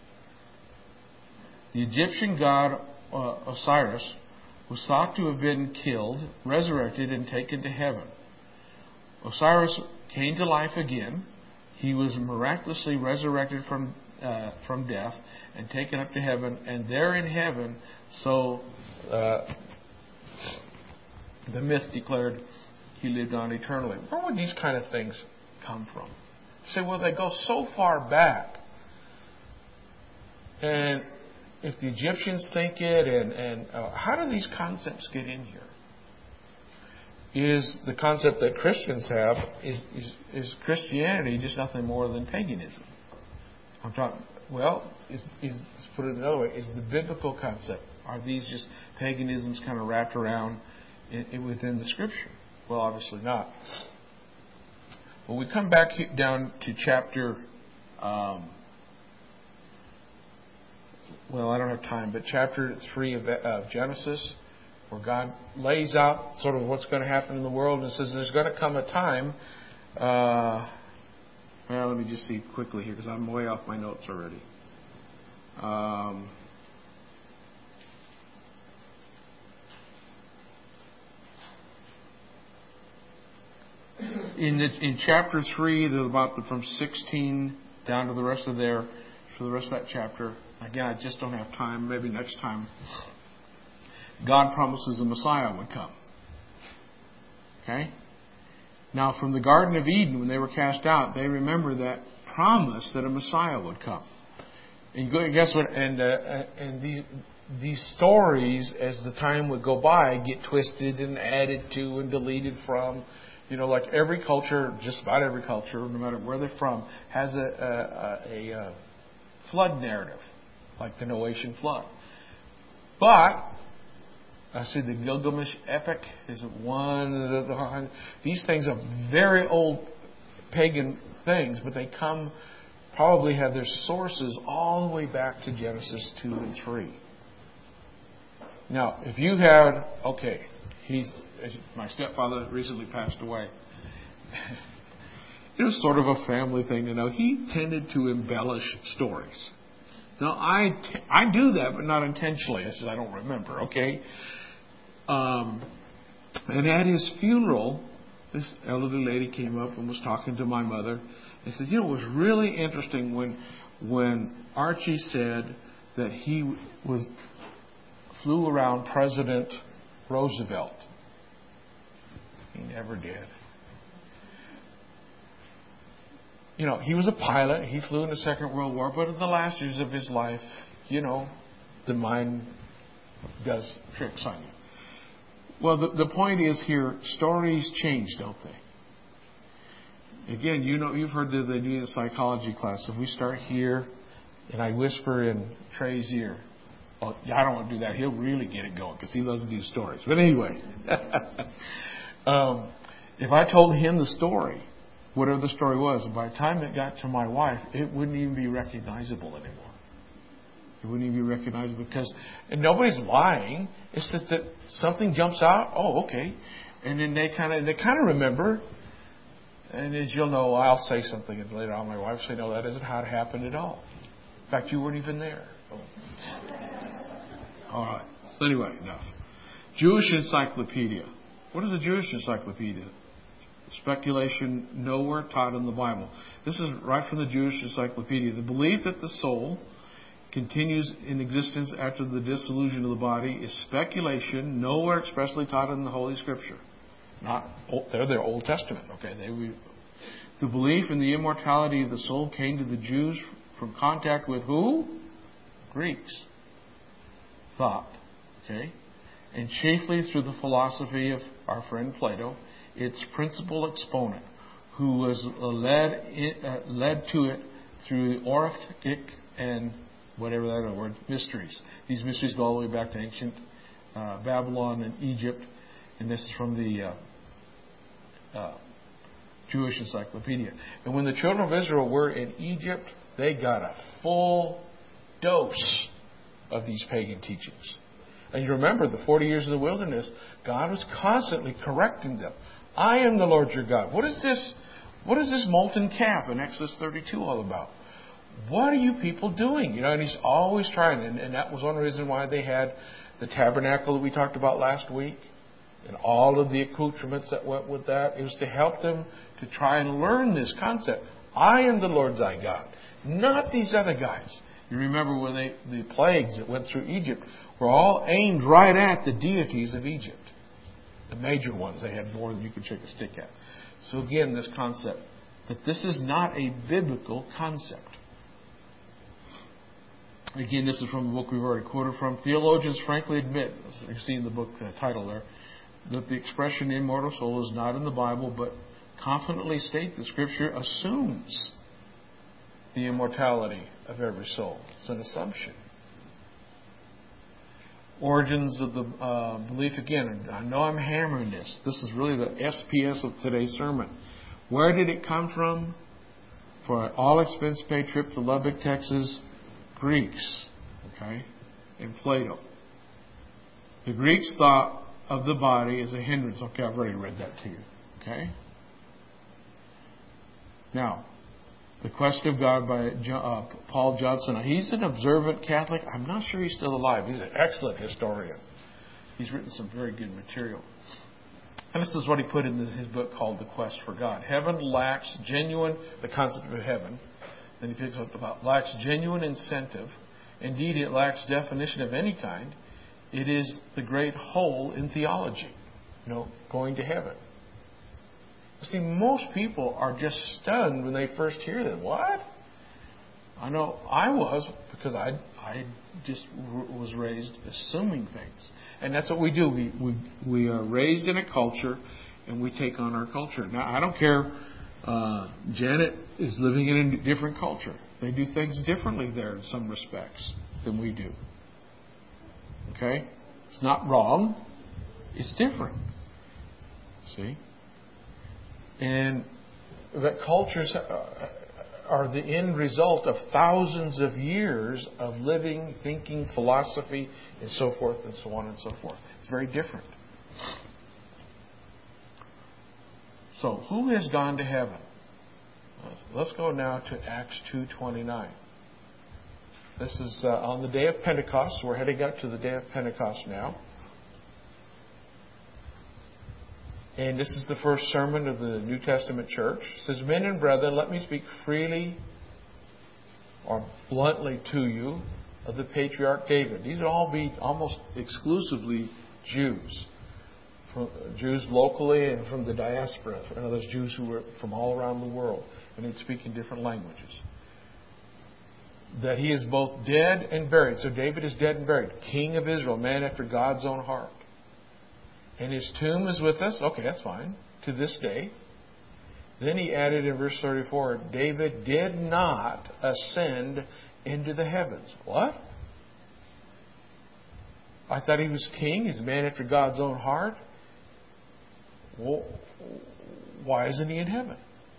The Egyptian god uh, Osiris was thought to have been killed, resurrected, and taken to heaven. Osiris came to life again. He was miraculously resurrected from uh, from death and taken up to heaven, and there in heaven, so uh, the myth declared he lived on eternally. Where would these kind of things come from? You say, well, they go so far back. And if the Egyptians think it, and, and uh, how do these concepts get in here? Is the concept that Christians have, is, is, is Christianity just nothing more than paganism? I'm talking, well, is, is, let's put it another way, is the biblical concept, are these just paganisms kind of wrapped around in, in, within the Scripture? Well, obviously not. Well, we come back down to chapter, um, well, I don't have time, but chapter three of, of Genesis, where God lays out sort of what's going to happen in the world and says there's going to come a time. Uh, well, let me just see quickly here because I'm way off my notes already. Um, in the, in chapter three, to about the, from sixteen down to the rest of there, for the rest of that chapter. Again, I just don't have time. Maybe next time. God promises a Messiah would come. Okay? Now, from the Garden of Eden, when they were cast out, they remember that promise that a Messiah would come. And guess what? And uh, and these these stories, as the time would go by, get twisted and added to and deleted from. You know, like every culture, just about every culture, no matter where they're from, has a a, a, a flood narrative, like the Noachian flood. But I see the Gilgamesh epic is one of the, these things are very old pagan things, but they come, probably have their sources all the way back to Genesis two and three. Now, if you had, okay, he's, my stepfather recently passed away. It was sort of a family thing to know. He tended to embellish stories. Now, I, t- I do that, but not intentionally. It's just I don't remember, okay? Um, and at his funeral, this elderly lady came up and was talking to my mother and says, you know, it was really interesting when when Archie said that he was flew around President Roosevelt. He never did. You know, he was a pilot. He flew in the Second World War, but in the last years of his life, you know, the mind does tricks on you. Well, the, the point is here, stories change, don't they? Again, you know, you've heard that they do in a psychology class. If we start here, and I whisper in Trey's ear, oh, I don't want to do that. He'll really get it going because he doesn't do stories. But anyway, um, if I told him the story, whatever the story was, by the time it got to my wife, it wouldn't even be recognizable anymore. It wouldn't even be recognizable because, and nobody's lying. It's just that something jumps out. Oh, okay, and then they kind of they kind of remember. And as you'll know, I'll say something, and later on, my wife will say, "No, that isn't how it happened at all. In fact, you weren't even there." Oh. All right. So anyway, enough. Jewish Encyclopedia. What is a Jewish Encyclopedia? Speculation nowhere taught in the Bible. This is right from the Jewish Encyclopedia. The belief that the soul continues in existence after the dissolution of the body is speculation nowhere expressly taught in the Holy Scripture. Not they're their Old Testament. Okay, they we, the belief in the immortality of the soul came to the Jews from contact with who? Greeks. Thought. Okay, and chiefly through the philosophy of our friend Plato, its principal exponent, who was led in, uh, led to it through the Orphic and whatever that other word, mysteries. These mysteries go all the way back to ancient uh, Babylon and Egypt, and this is from the uh, uh, Jewish Encyclopedia. And when the children of Israel were in Egypt, they got a full dose of these pagan teachings. And you remember the forty years of the wilderness, God was constantly correcting them. I am the Lord your God. What is this? What is this molten calf in Exodus thirty-two all about? What are you people doing? You know, and he's always trying. And, and that was one reason why they had the tabernacle that we talked about last week and all of the accoutrements that went with that. It was to help them to try and learn this concept. I am the Lord thy God, not these other guys. You remember when they, the plagues that went through Egypt were all aimed right at the deities of Egypt. The major ones. They had more than you could shake a stick at. So again, this concept that this is not a biblical concept. Again, this is from the book we've already quoted from. Theologians frankly admit, as you see in the book the title there, that the expression immortal soul is not in the Bible, but confidently state that Scripture assumes the immortality of every soul. It's an assumption. Origins of the uh, belief, again, I know I'm hammering this. This is really the S P S of today's sermon. Where did it come from? For an all-expense paid trip to Lubbock, Texas, Greeks, okay, and Plato. The Greeks thought of the body as a hindrance. Okay, I've already read that to you. Okay? Now, The Quest of God by uh, Paul Johnson. Now, he's an observant Catholic. I'm not sure he's still alive. He's an excellent historian. He's written some very good material. And this is what he put in his book called The Quest for God. Heaven lacks genuine, the concept of heaven, then he picks up about, lacks genuine incentive. Indeed, it lacks definition of any kind. It is the great whole in theology. You know, going to heaven. See, most people are just stunned when they first hear that. What? I know I was, because I I just was raised assuming things. And that's what we do. We, we, we are raised in a culture, and we take on our culture. Now, I don't care. Uh, Janet is living in a different culture. They do things differently there in some respects than we do. Okay? It's not wrong. It's different. See? And that cultures are the end result of thousands of years of living, thinking, philosophy, and so forth and so on and so forth. It's very different. So, who has gone to heaven? Let's go now to Acts two twenty-nine. This is uh, on the day of Pentecost. We're heading up to the day of Pentecost now. And this is the first sermon of the New Testament church. It says, Men and brethren, let me speak freely or bluntly to you of the patriarch David. These would all be almost exclusively Jews. From Jews locally and from the diaspora. In other words, Jews who were from all around the world. And they'd speak in different languages. That he is both dead and buried. So David is dead and buried. King of Israel, man after God's own heart. And his tomb is with us. Okay, that's fine. To this day. Then he added in verse thirty-four, David did not ascend into the heavens. What? I thought he was king. He's a man after God's own heart. Well, why isn't he in heaven?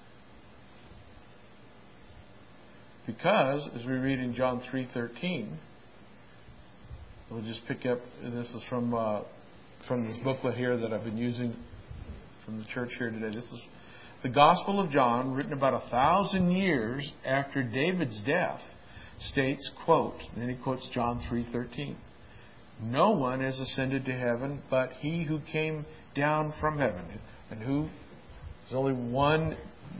Because, as we read in John three thirteen, we'll just pick up, this is from... Uh, from this booklet here that I've been using from the church here today. This is the Gospel of John, written about a thousand years after David's death, states, quote, and then he quotes John three thirteen. No one has ascended to heaven but he who came down from heaven. And who? There's only one,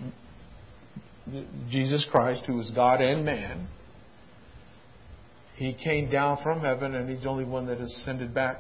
Jesus Christ, who is God and man. He came down from heaven, and he's the only one that has ascended back.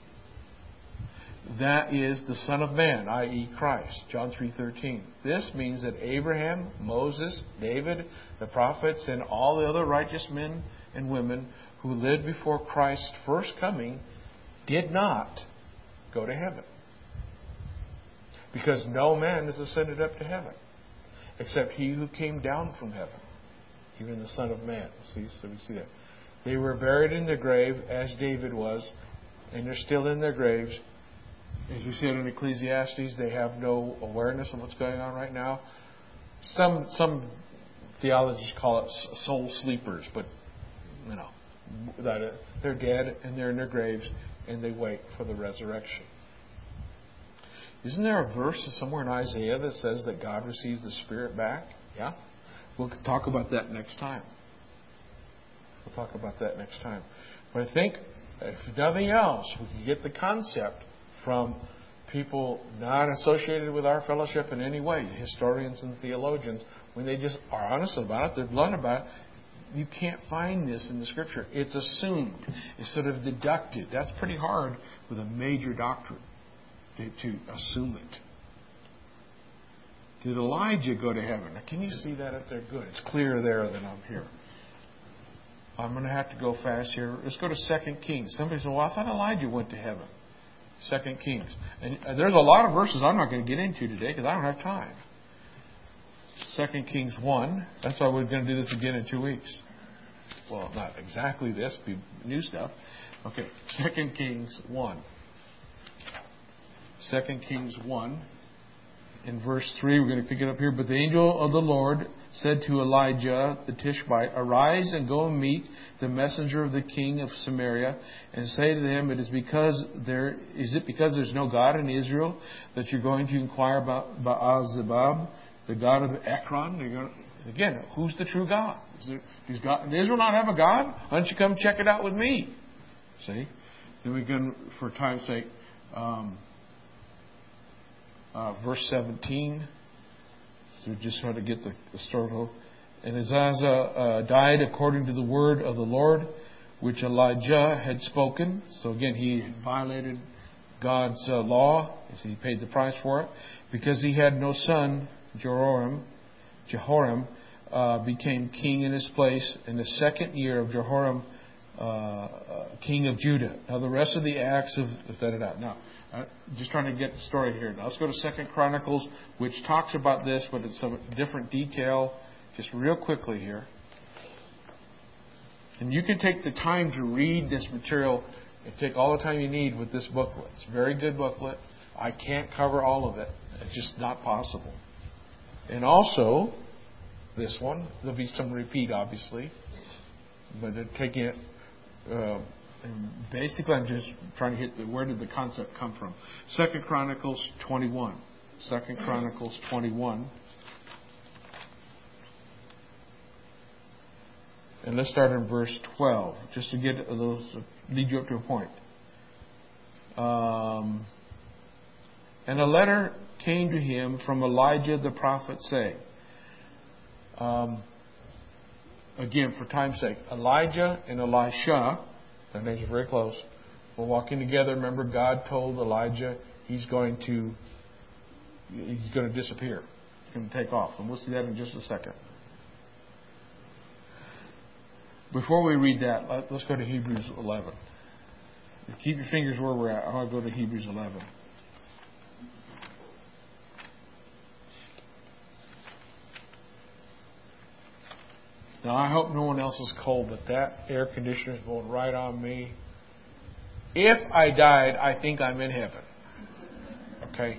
That is the Son of Man, that is. Christ. John three thirteen. This means that Abraham, Moses, David, the prophets, and all the other righteous men and women who lived before Christ's first coming did not go to heaven. Because no man has ascended up to heaven except he who came down from heaven, even the Son of Man. See, so we see that. They were buried in their grave as David was, and they're still in their graves. As we said in Ecclesiastes, they have no awareness of what's going on right now. Some some theologians call it soul sleepers, but you know, that they're dead and they're in their graves and they wait for the resurrection. Isn't there a verse somewhere in Isaiah that says that God receives the Spirit back? Yeah? We'll talk about that next time. We'll talk about that next time. But I think, if nothing else, we can get the concept from people not associated with our fellowship in any way, historians and theologians, when they just are honest about it, they're blunt about it, you can't find this in the Scripture. It's assumed. It's sort of deducted. That's pretty hard with a major doctrine, to, to assume it. Did Elijah go to heaven? Now, can you see that up there? Good. It's clearer there than up here. I'm going to have to go fast here. Let's go to Second Kings. Somebody said, well, I thought Elijah went to heaven. Second Kings. And there's a lot of verses I'm not going to get into today because I don't have time. Second Kings one. That's why we're going to do this again in two weeks. Well, not exactly this, be new stuff. Okay, Second Kings one. Second Kings one. In verse three, we're going to pick it up here. But the angel of the Lord said to Elijah the Tishbite, arise and go and meet the messenger of the king of Samaria, and say to him, it is because there is it because there's no God in Israel that you're going to inquire about Baal-zebub, the god of Ekron? You're going to, again, who's the true God? Is there, does, God? Does Israel not have a God? Why don't you come check it out with me? See? Then we can, for time's sake, um, uh, verse seventeen. So just try to get the, the story. And Azazel uh, died according to the word of the Lord, which Elijah had spoken. So again, he violated God's uh, law. He paid the price for it. Because he had no son, Jehoram, Jehoram uh, became king in his place in the second year of Jehoram, uh, uh, king of Judah. Now the rest of the acts of da da da. Now, Uh, just trying to get the story here. Now let's go to Second Chronicles, which talks about this, but it's some different detail. Just real quickly here. And you can take the time to read this material and take all the time you need with this booklet. It's a very good booklet. I can't cover all of it. It's just not possible. And also, this one, there'll be some repeat, obviously. But taking it... Uh, And basically, I'm just trying to hit the, where did the concept come from? Second Chronicles twenty-one. Second Chronicles twenty-one. And let's start in verse twelve, just to get those, lead you up to a point. Um, and a letter came to him from Elijah the prophet, saying, um, again, for time's sake, Elijah and Elisha, their names are very close, we're walking together. Remember, God told Elijah he's going to he's going to disappear. He's going to take off. And we'll see that in just a second. Before we read that, let's go to Hebrews eleven. Keep your fingers where we're at. I want to go to Hebrews eleven. Now, I hope no one else is cold, but that air conditioner is blowing right on me. If I died, I think I'm in heaven. Okay?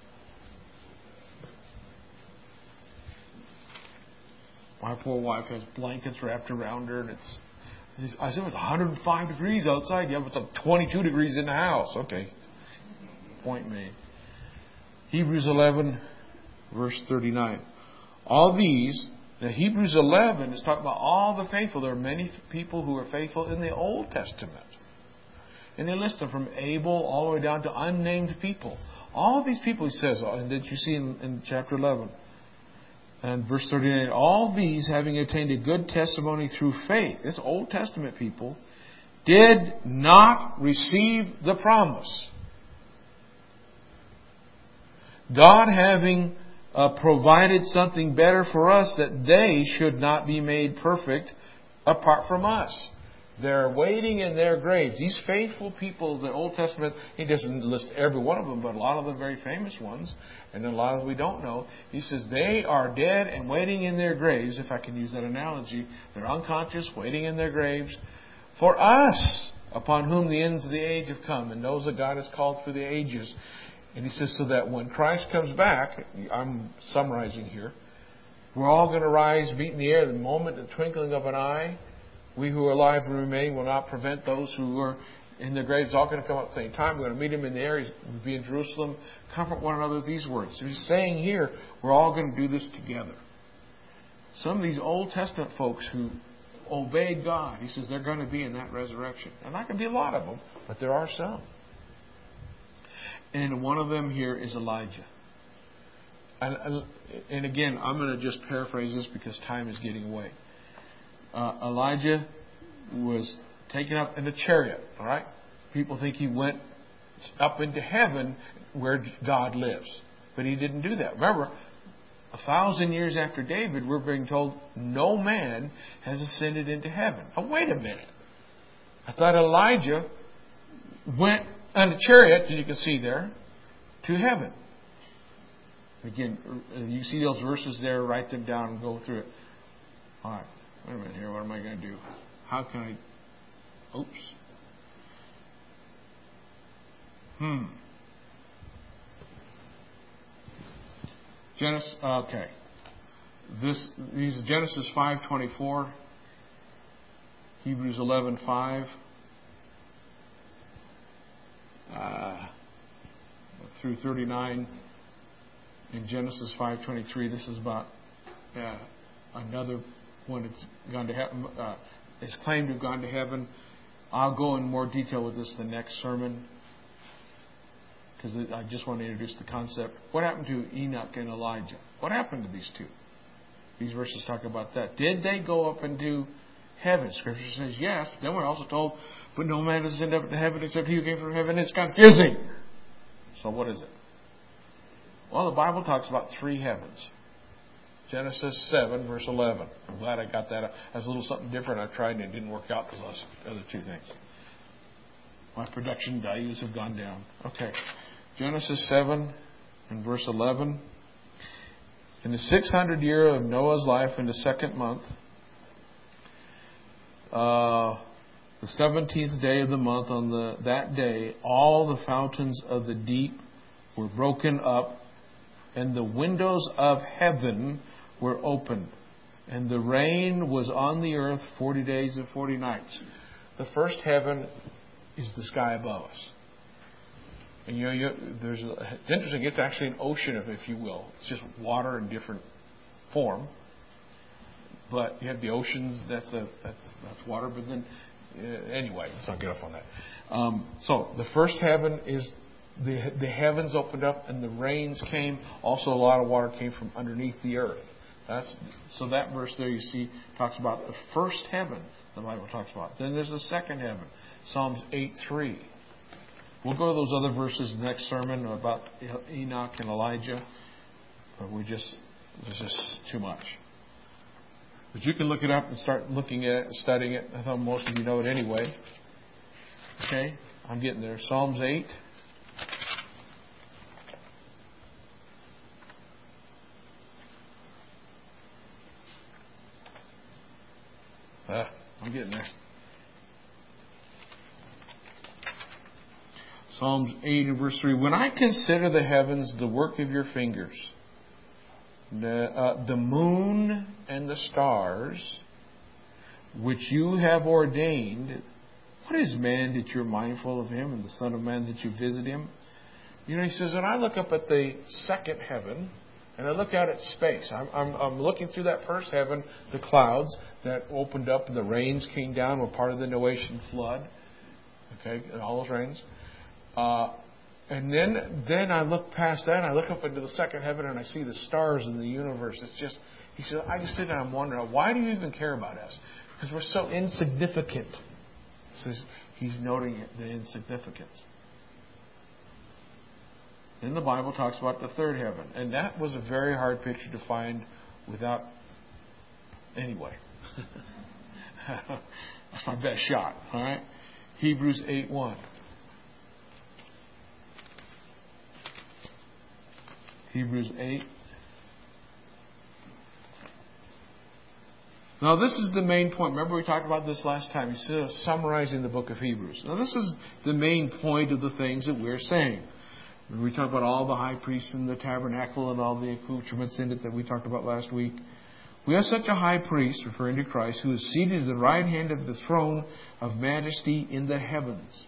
My poor wife has blankets wrapped around her, and it's, I said it's one hundred five degrees outside. Yeah, but it's like twenty-two degrees in the house. Okay. Point made. Hebrews eleven, verse thirty-nine. All these... Now, Hebrews eleven is talking about all the faithful. There are many people who are faithful in the Old Testament. And they list them from Abel all the way down to unnamed people. All these people, he says, that you see in, in chapter eleven. And verse thirty-nine, all these, having attained a good testimony through faith, this Old Testament people, did not receive the promise. God having Uh, provided something better for us, that they should not be made perfect apart from us. They're waiting in their graves. These faithful people, the Old Testament, he doesn't list every one of them, but a lot of the very famous ones, and a lot of we don't know. He says they are dead and waiting in their graves, if I can use that analogy. They're unconscious, waiting in their graves for us, upon whom the ends of the age have come, and those that God has called through the ages. And he says, so that when Christ comes back, I'm summarizing here, we're all going to rise, meet in the air, the moment, the twinkling of an eye. We who are alive and remain will not prevent those who are in their graves, all going to come up at the same time. We're going to meet him in the air. He's going to be in Jerusalem. Comfort one another with these words. So he's saying here, we're all going to do this together. Some of these Old Testament folks who obeyed God, he says they're going to be in that resurrection. And not going to be a lot of them, but there are some. And one of them here is Elijah. And, and again, I'm going to just paraphrase this because time is getting away. Uh, Elijah was taken up in a chariot, all right? People think he went up into heaven where God lives. But he didn't do that. Remember, a thousand years after David, we're being told no man has ascended into heaven. Oh, wait a minute. I thought Elijah went on a chariot, as you can see there, to heaven. Again, you see those verses there, write them down and go through it. All right, wait a minute here. What am I going to do? How can I... Oops. Hmm. Genesis, okay. This, these Genesis five twenty-four, Hebrews eleven five, uh, through thirty-nine, in Genesis five twenty-three. This is about uh, another one that's gone to heaven. Uh, is claimed to have gone to heaven. I'll go in more detail with this the next sermon, because I just want to introduce the concept. What happened to Enoch and Elijah? What happened to these two? These verses talk about that. Did they go up into heaven? Scripture says yes. Then we're also told, but no man has ascended up into heaven except he who came from heaven. It's confusing. So what is it? Well, the Bible talks about three heavens. Genesis seven, verse eleven. I'm glad I got that. That's a little something different. I tried and it didn't work out because of the other two things. My production values have gone down. Okay. Genesis seven and verse eleven. In the six hundred year of Noah's life, in the second month, uh, the seventeenth day of the month, on the that day, all the fountains of the deep were broken up, and the windows of heaven were opened, and the rain was on the earth forty days and forty nights. The first heaven is the sky above us. And you know, you, there's a, it's interesting. It's actually an ocean, of, if you will. It's just water in different form. But you have the oceans. That's a that's that's water. But then, uh, anyway, let's not get off on that. Um, so the first heaven is the the heavens opened up and the rains came. Also, a lot of water came from underneath the earth. That's so that verse there you see talks about the first heaven. The Bible talks about. Then there's the second heaven. Psalms eight three. We'll go to those other verses next sermon about Enoch and Elijah. But we just there's just too much. But you can look it up and start looking at it, studying it. I thought most of you know it anyway. Okay, I'm getting there. Psalms eight. Ah, I'm getting there. Psalms eight and verse three. When I consider the heavens, the work of your fingers, the, uh, the moon and the stars, which you have ordained, what is man that you're mindful of him, and the Son of Man that you visit him? You know, he says, when I look up at the second heaven, and I look out at space, I'm, I'm, I'm looking through that first heaven, the clouds that opened up and the rains came down, were part of the Noachian flood. Okay, and all those rains. Uh, and then then I look past that and I look up into the second heaven and I see the stars in the universe. It's just, he said, I just sit there and I'm wondering, why do you even care about us? Because we're so insignificant. He says, he's noting it, the insignificance. Then the Bible talks about the third heaven. And that was a very hard picture to find without, anyway. That's my best shot, all right? Hebrews eight one. Hebrews eight. Now this is the main point. Remember we talked about this last time. He's uh, summarizing the book of Hebrews. Now this is the main point of the things that we're saying. We talked about all the high priests and the tabernacle and all the accoutrements in it that we talked about last week. We have such a high priest, referring to Christ, who is seated at the right hand of the throne of majesty in the heavens.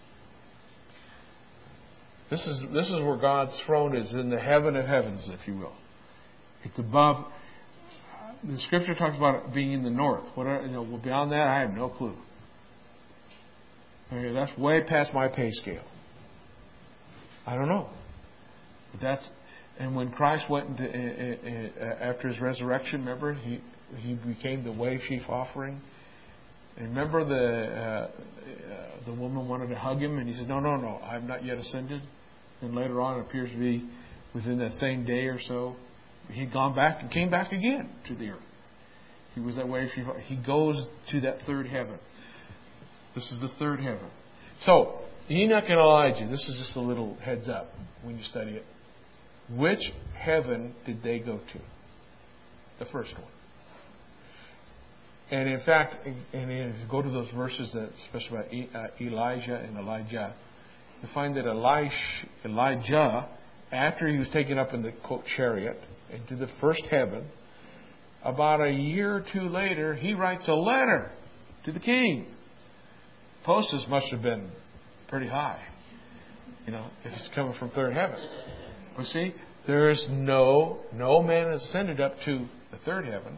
This is this is where God's throne is, in the heaven of heavens, if you will. It's above. The Scripture talks about it being in the north. What are, you know, beyond that, I have no clue. Okay, that's way past my pay scale. I don't know. But that's and when Christ went into, uh, uh, after His resurrection, remember He He became the wave sheaf offering. And remember the uh, uh, the woman wanted to hug Him, and He said, "No, no, no, I have not yet ascended." And later on, it appears to be within that same day or so, He'd gone back and came back again to the earth. He was that way. He goes to that third heaven. This is the third heaven. So, Enoch and Elijah, this is just a little heads up when you study it. Which heaven did they go to? The first one. And in fact, and if you go to those verses that especially about Elijah and Elijah, you find that Elijah, after he was taken up in the quote chariot into the first heaven, about a year or two later, he writes a letter to the king. Postus must have been pretty high, you know, if he's coming from third heaven. But see, there is no no man has ascended up to the third heaven.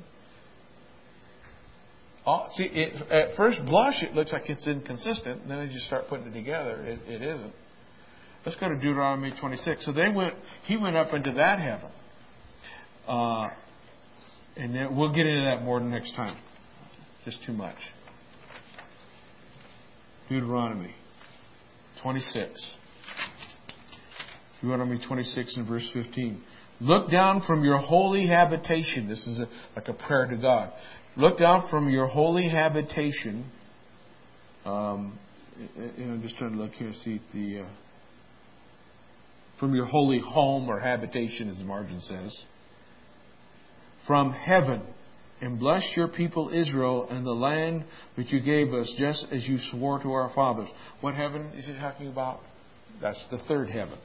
All, see, it, at first blush, it looks like it's inconsistent. And then as you start putting it together, it, it isn't. Let's go to Deuteronomy twenty-six. So they went. He went up into that heaven, uh, and then we'll get into that more next time. Just too much. Deuteronomy twenty-six. Deuteronomy twenty-six and verse fifteen. Look down from your holy habitation. This is a, like a prayer to God. Look down from your holy habitation. Um, and I'm just trying to look here and see the uh, from your holy home or habitation, as the margin says, from heaven, and bless your people Israel and the land which you gave us, just as you swore to our fathers. What heaven is he talking about? That's the third heaven.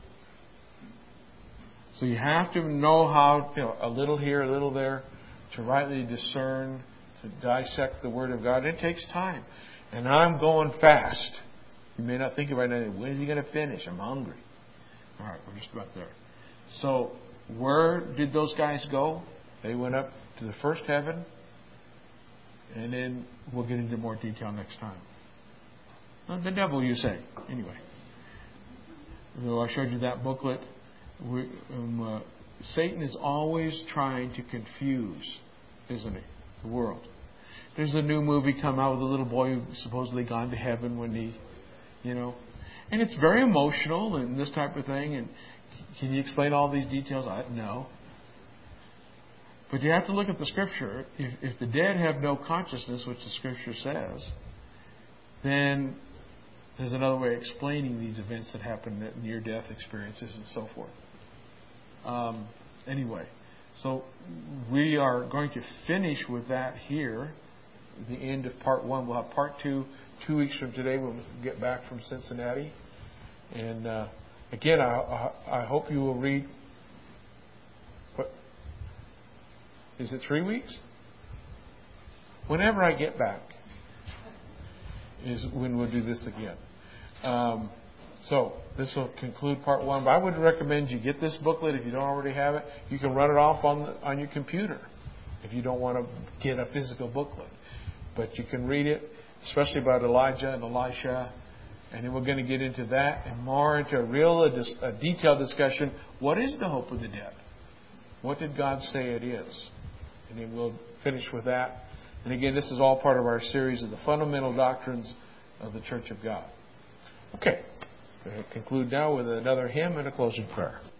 So you have to know how, you know, a little here, a little there, to rightly discern, to dissect the Word of God. It takes time. And I'm going fast. You may not think of it right now. When is he going to finish? I'm hungry. All right, we're just about there. So where did those guys go? They went up to the first heaven. And then we'll get into more detail next time. Well, the devil, you say. Anyway. Though I showed you that booklet, we, um, uh, Satan is always trying to confuse, isn't he, the world. There's a new movie come out with a little boy who supposedly gone to heaven when he, you know, and it's very emotional and this type of thing. And can you explain all these details? I no. But you have to look at the Scripture. If, if the dead have no consciousness, which the Scripture says, then there's another way of explaining these events that happen, near-death experiences and so forth. Um, anyway, so we are going to finish with that here, the end of part one. We'll have part two two weeks from today when we get back from Cincinnati. And uh, again, I, I, I hope you will read. What is it? Three weeks? Whenever I get back is when we'll do this again. Um, So, this will conclude part one. But I would recommend you get this booklet if you don't already have it. You can run it off on the, on your computer if you don't want to get a physical booklet. But you can read it, especially about Elijah and Elisha. And then we're going to get into that and more into a real a, a detailed discussion. What is the hope of the dead? What did God say it is? And then we'll finish with that. And again, this is all part of our series of the fundamental doctrines of the Church of God. Okay. We'll conclude now with another hymn and a closing prayer.